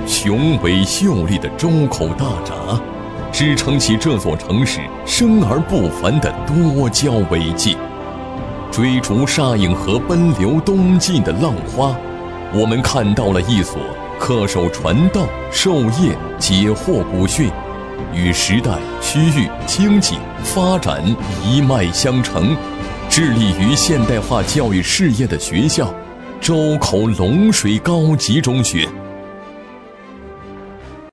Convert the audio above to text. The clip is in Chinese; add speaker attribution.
Speaker 1: 雄伟秀丽的周口大闸，支撑起这座城市生而不凡的多娇伟绩。追逐沙影河奔流东进的浪花，我们看到了一所恪守传道、授业、解惑古训，与时代、区域、经济发展一脉相承，致力于现代化教育事业的学校——周口龙水高级中学。